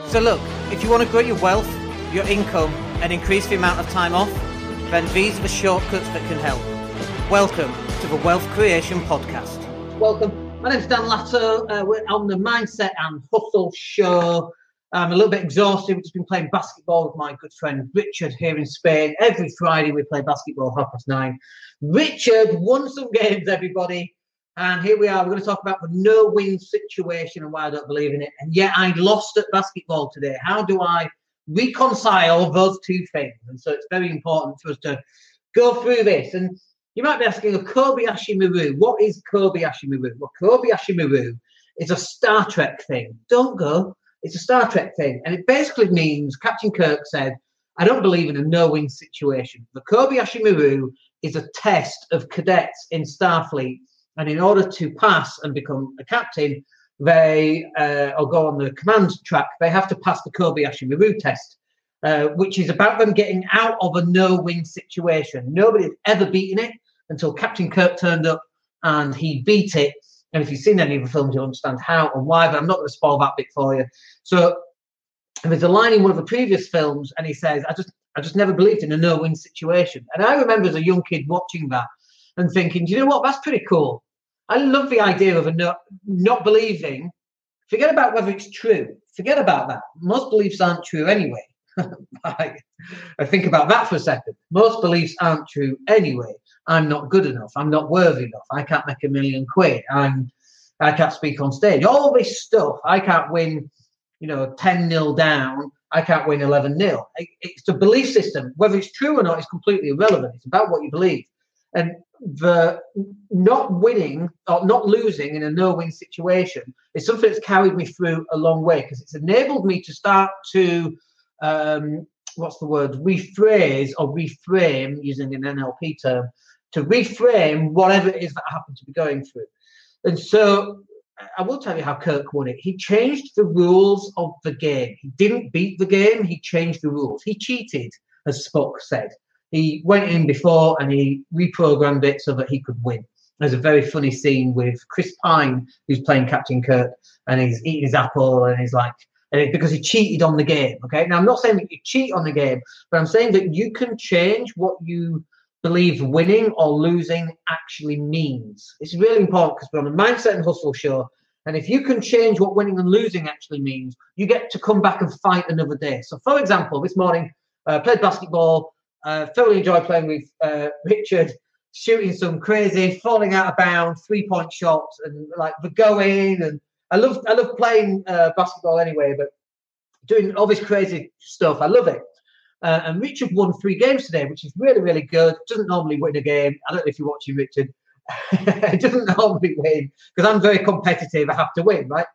So look, if you want to grow your wealth, your income, and increase the amount of time off, then these are the shortcuts that can help. Welcome to the Wealth Creation Podcast. Welcome. My name's Dan Latto. We're on the Mindset and Hustle Show. I'm a little bit exhausted. We've just been playing basketball with my good friend Richard here in Spain. Every Friday we play basketball 9:30. Richard won some games, everybody. And here we are. We're going to talk about the no-win situation and why I don't believe in it. And yet I lost at basketball today. How do I reconcile those two things? And so it's very important for us to go through this. And you might be asking, Kobayashi Maru, what is Kobayashi Maru? Well, Kobayashi Maru is a Star Trek thing. Don't go. It's a Star Trek thing. And it basically means, Captain Kirk said, I don't believe in a no-win situation. The Kobayashi Maru is a test of cadets in Starfleet. And in order to pass and become a captain, they or go on the command track, they have to pass the Kobayashi Maru test, which is about them getting out of a no-win situation. Nobody had ever beaten it until Captain Kirk turned up and he beat it. And if you've seen any of the films, you'll understand how and why, but I'm not going to spoil that bit for you. So there's a line in one of the previous films, and he says, I just never believed in a no-win situation. And I remember as a young kid watching that and thinking, do you know what? That's pretty cool. I love the idea of not believing. Forget about whether it's true. Forget about that. Most beliefs aren't true anyway. I think about that for a second. Most beliefs aren't true anyway. I'm not good enough. I'm not worthy enough. I can't make £1 million. I can't speak on stage. All this stuff. I can't win, 10-0 down. I can't win 11-0. It's the belief system. Whether it's true or not is completely irrelevant. It's about what you believe. And the not winning or not losing in a no-win situation is something that's carried me through a long way, because it's enabled me to start to, rephrase or reframe, using an NLP term, to reframe whatever it is that I happen to be going through. And so I will tell you how Kirk won it. He changed the rules of the game. He didn't beat the game. He changed the rules. He cheated, as Spock said. He went in before and he reprogrammed it so that he could win. There's a very funny scene with Chris Pine, who's playing Captain Kirk, and he's eating his apple, and he's like, because he cheated on the game. Okay. Now, I'm not saying that you cheat on the game, but I'm saying that you can change what you believe winning or losing actually means. It's really important, because we're on the Mindset and Hustle Show. And if you can change what winning and losing actually means, you get to come back and fight another day. So, for example, this morning, played basketball. Thoroughly enjoyed playing with Richard, shooting some crazy, falling out of bounds, 3-point shots, and like the going. And I love playing basketball anyway, but doing all this crazy stuff, I love it. And Richard won 3 games today, which is really, really good. Doesn't normally win a game. I don't know if you're watching Richard. He doesn't normally win, because I'm very competitive. I have to win, right?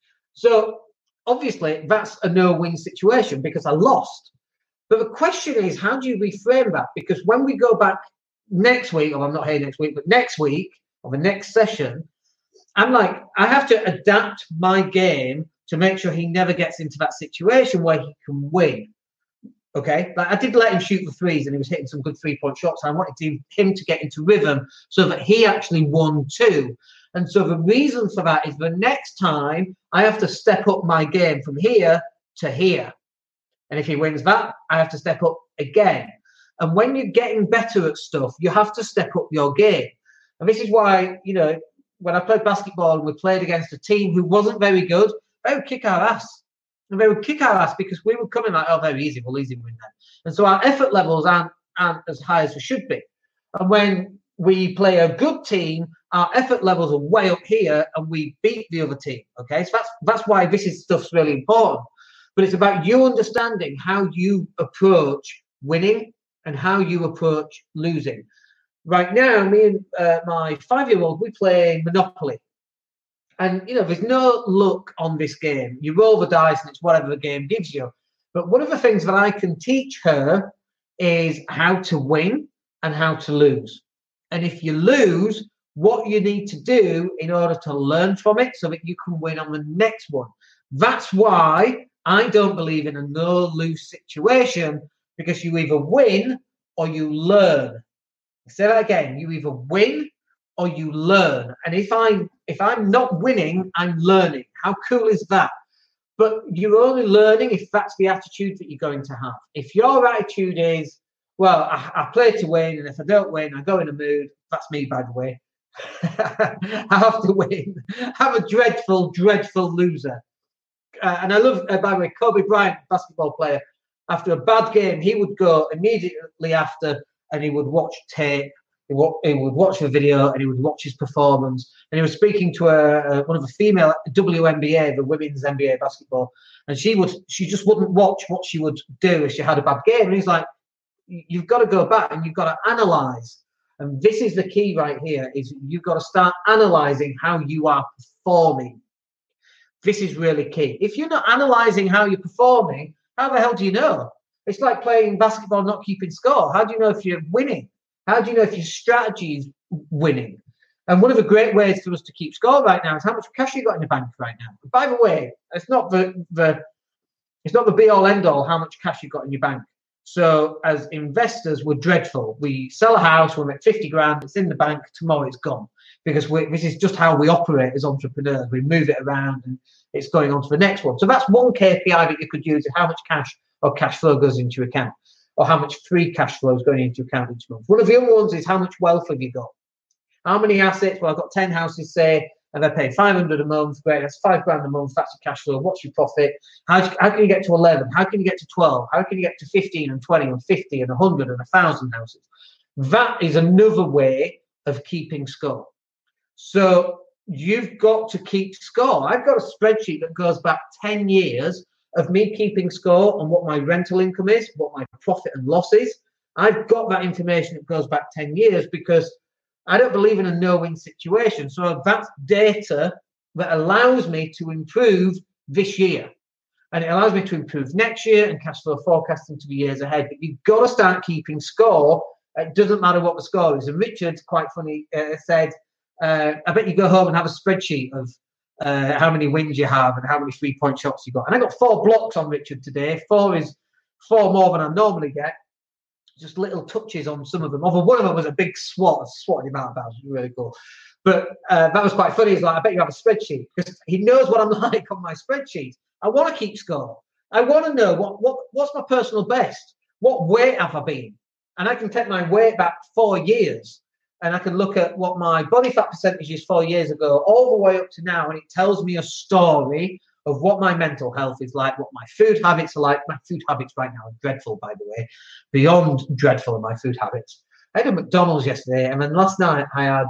So obviously that's a no-win situation because I lost. But the question is, how do you reframe that? Because when we go back next week, or I'm not here next week, but next week or the next session, I'm like, I have to adapt my game to make sure he never gets into that situation where he can win. Okay, like I did let him shoot the threes, and he was hitting some good 3-point shots. I wanted him to get into rhythm so that he actually won too. And so the reason for that is the next time I have to step up my game from here to here. And if he wins that, I have to step up again. And when you're getting better at stuff, you have to step up your game. And this is why, when I played basketball and we played against a team who wasn't very good, they would kick our ass. And they would kick our ass because we were coming like, oh, very easy, we'll easily win that. And so our effort levels aren't as high as they should be. And when we play a good team, our effort levels are way up here and we beat the other team. Okay, so that's why this stuff's really important. But it's about you understanding how you approach winning and how you approach losing. Right now, me and my 5-year-old, we play Monopoly. And, there's no luck on this game. You roll the dice and it's whatever the game gives you. But one of the things that I can teach her is how to win and how to lose. And if you lose, what you need to do in order to learn from it so that you can win on the next one. That's why I don't believe in a no-lose situation, because you either win or you learn. Say that again. You either win or you learn. And if I'm not winning, I'm learning. How cool is that? But you're only learning if that's the attitude that you're going to have. If your attitude is, well, I play to win, and if I don't win, I go in a mood. That's me, by the way. I have to win. I'm a dreadful, dreadful loser. And I love, by the way, Kobe Bryant, basketball player, after a bad game, he would go immediately after and he would watch tape. He would watch the video and he would watch his performance. And he was speaking to one of the female WNBA, the women's NBA basketball, and she just wouldn't watch what she would do if she had a bad game. And he's like, you've got to go back and you've got to analyze. And this is the key right here: is you've got to start analyzing how you are performing. This is really key. If you're not analyzing how you're performing, how the hell do you know? It's like playing basketball, not keeping score. How do you know if you're winning? How do you know if your strategy is winning? And one of the great ways for us to keep score right now is how much cash you got in the bank right now. By the way, it's not the be all end all how much cash you got in your bank. So as investors, we're dreadful. We sell a house, we make 50 grand, it's in the bank, tomorrow it's gone. Because this is just how we operate as entrepreneurs. We move it around and it's going on to the next one. So that's one KPI that you could use, is how much cash or cash flow goes into your account, or how much free cash flow is going into your account each month. One of the other ones is how much wealth have you got? How many assets? Well, I've got 10 houses, say, and they're paying 500 a month. Great, that's 5 grand a month. That's your cash flow. What's your profit? How can you get to 11? How can you get to 12? How can you get to 15 and 20 and 50 and 100 and 1,000 houses? That is another way of keeping score. So you've got to keep score. I've got a spreadsheet that goes back 10 years of me keeping score on what my rental income is, what my profit and loss is. I've got that information that goes back 10 years because I don't believe in a no-win situation. So that's data that allows me to improve this year. And it allows me to improve next year and cash flow forecasting to the years ahead. But you've got to start keeping score. It doesn't matter what the score is. And Richard, quite funny, said, I bet you go home and have a spreadsheet of how many wins you have and how many 3-point shots you got. And I got 4 blocks on Richard today. 4 is 4 more than I normally get. Just little touches on some of them. Although one of them was a big swatted him out about. It was really cool. But that was quite funny. He's like, I bet you have a spreadsheet, because he knows what I'm like on my spreadsheet. I want to keep score. I want to know what's my personal best. What weight have I been? And I can take my weight back 4 years. And I can look at what my body fat percentage is 4 years ago, all the way up to now, and it tells me a story of what my mental health is like, what my food habits are like. My food habits right now are dreadful, by the way, beyond dreadful are my food habits. I had a McDonald's yesterday, and then last night I had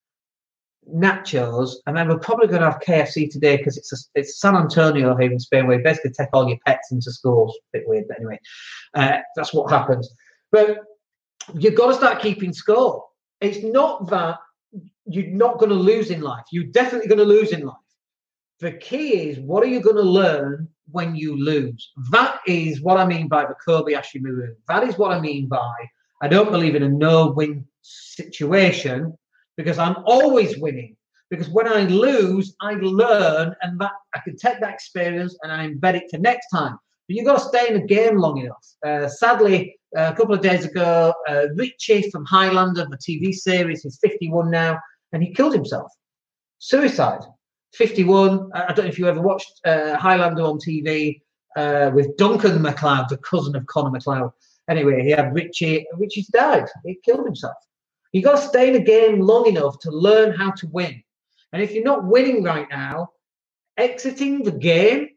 nachos, and then we're probably going to have KFC today because it's San Antonio here in Spain, where you basically take all your pets into schools. A bit weird, but anyway, that's what happens. But you've got to start keeping score. It's not that you're not going to lose in life. You're definitely going to lose in life. The key is, what are you going to learn when you lose? That is what I mean by the Kobayashi Maru. That is what I mean by, I don't believe in a no-win situation, because I'm always winning. Because when I lose, I learn, and that I can take that experience and I embed it to next time. But you've got to stay in the game long enough. Sadly, a couple of days ago, Richie from Highlander, the TV series, he's 51 now, and he killed himself. Suicide. 51. I don't know if you ever watched Highlander on TV with Duncan MacLeod, the cousin of Conor MacLeod. Anyway, he had Richie. Richie's died. He killed himself. You've got to stay in the game long enough to learn how to win. And if you're not winning right now, exiting the game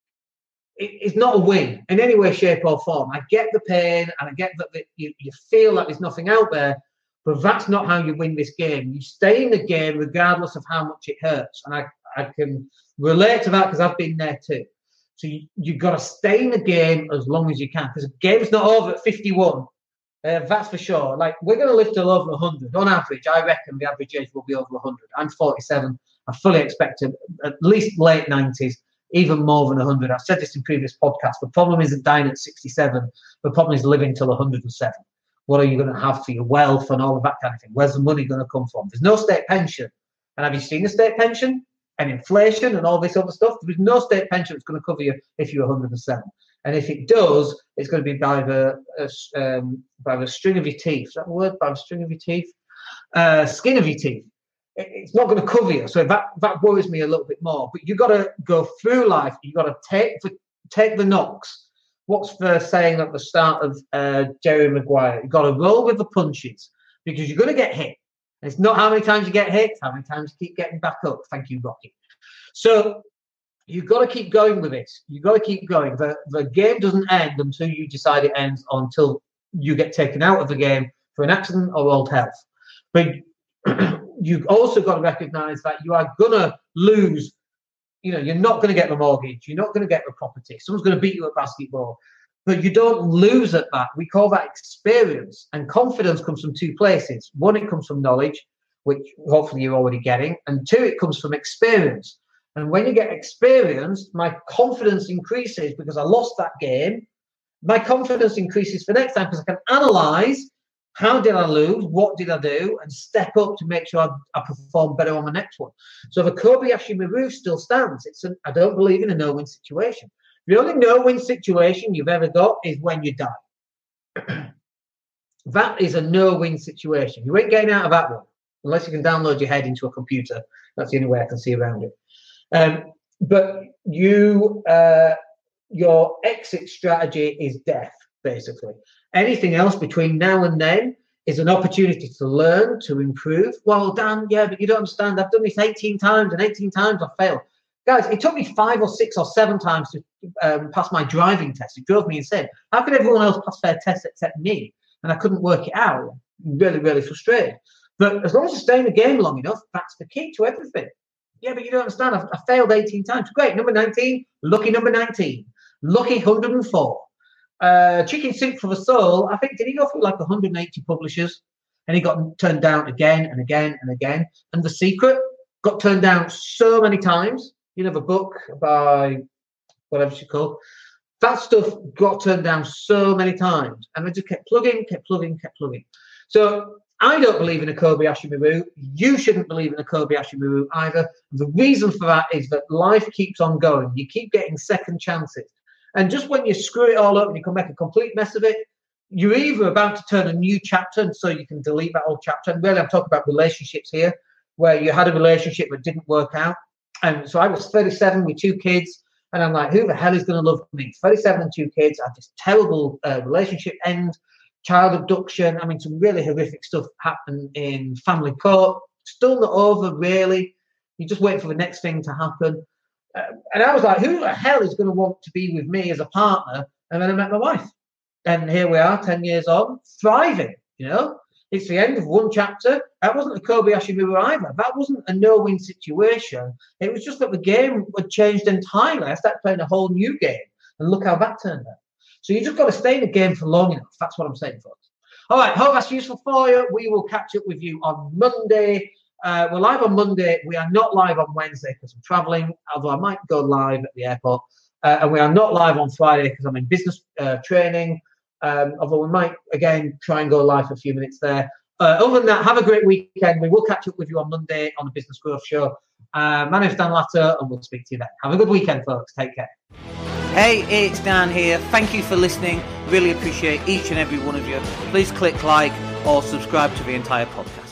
is not a win in any way, shape, or form. I get the pain, and I get that you feel like there's nothing out there, but that's not how you win this game. You stay in the game regardless of how much it hurts. And I can relate to that because I've been there too. So you've got to stay in the game as long as you can, because the game's not over at 51. That's for sure. Like, we're going to live till over 100. On average, I reckon the average age will be over 100. I'm 47. I fully expect at least late 90s, even more than 100. I've said this in previous podcasts. The problem isn't dying at 67. The problem is living till 107. What are you going to have for your wealth and all of that kind of thing? Where's the money going to come from? There's no state pension. And have you seen the state pension? And inflation and all this other stuff? There's no state pension that's going to cover you if you're 107. And if it does, it's going to be by the string of your teeth. Is that the word? By the string of your teeth? Skin of your teeth. it's not going to cover you. So that worries me a little bit more. But you've got to go through life. You've got to take the knocks. What's the saying at the start of Jerry Maguire? You've got to roll with the punches because you're going to get hit. And it's not how many times you get hit, it's how many times you keep getting back up. Thank you, Rocky. So you've got to keep going with it. You've got to keep going. The game doesn't end until you decide it ends, or until you get taken out of the game for an accident or old health. But you've also got to recognize that you are going to lose. You're not going to get the mortgage. You're not going to get the property. Someone's going to beat you at basketball. But you don't lose at that. We call that experience. And confidence comes from two places. One, it comes from knowledge, which hopefully you're already getting. And two, it comes from experience. And when you get experience, my confidence increases because I lost that game. My confidence increases for next time because I can analyze how did I lose, what did I do, and step up to make sure I perform better on the next one. So the Kobayashi Maru still stands. I don't believe in a no-win situation. The only no-win situation you've ever got is when you die. That is a no-win situation. You ain't getting out of that one unless you can download your head into a computer. That's the only way I can see around it. But your exit strategy is death, basically. Anything else between now and then is an opportunity to learn, to improve. Well, Dan, yeah, but you don't understand. I've done this 18 times, and 18 times I failed. Guys, it took me 5 or 6 or 7 times to pass my driving test. It drove me insane. How could everyone else pass their tests except me? And I couldn't work it out. Really, really frustrated. But as long as you stay in the game long enough, that's the key to everything. Yeah, but you don't understand. I failed 18 times. Great. Number 19. Lucky number 19. Lucky 104. Chicken Soup for the Soul, I think, did he go through like 180 publishers? And he got turned down again and again and again. And The Secret got turned down so many times. The book by whatever she called. That stuff got turned down so many times. And I just kept plugging. So I don't believe in a Kobayashi Maru. You shouldn't believe in a Kobayashi Maru either. The reason for that is that life keeps on going. You keep getting second chances. And just when you screw it all up and you can make a complete mess of it, you're either about to turn a new chapter, and so you can delete that old chapter. And really, I'm talking about relationships here, where you had a relationship that didn't work out. And so I was 37 with 2 kids, and I'm like, who the hell is going to love me? 37 and 2 kids, I had this terrible relationship end, child abduction. I mean, some really horrific stuff happened in family court. Still not over, really. You just wait for the next thing to happen. And I was like, who the hell is going to want to be with me as a partner? And then I met my wife. And here we are, 10 years on, thriving, It's the end of one chapter. That wasn't a Kobayashi Maru either. That wasn't a no-win situation. It was just that the game had changed entirely. I started playing a whole new game. And look how that turned out. So you just got to stay in the game for long enough. That's what I'm saying, folks. All right, hope that's useful for you. We will catch up with you on Monday. We're live on Monday. We are not live on Wednesday because I'm traveling, although I might go live at the airport. And we are not live on Friday because I'm in business training. Although we might, again, try and go live for a few minutes there. Other than that, have a great weekend. We will catch up with you on Monday on the Business Growth Show. My name's Dan Latter, and we'll speak to you then. Have a good weekend, folks. Take care. Hey, it's Dan here. Thank you for listening. Really appreciate each and every one of you. Please click like or subscribe to the entire podcast.